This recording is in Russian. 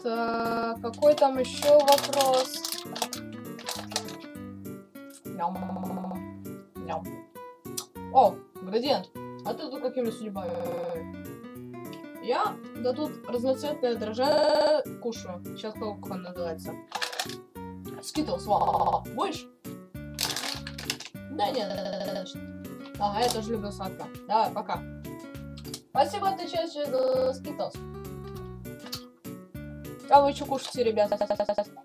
Так, какой там еще вопрос? Ням. Ням. О, градиент. А ты тут какими судьбами? Я, да тут разноцветное дрожжа кушаю. Сейчас как он называется? Скитлс, будешь? Да нет. Ага, я тоже люблю сладкое. Давай, пока. Спасибо, ты чаще Скитлс. А вы что кушаете, ребята?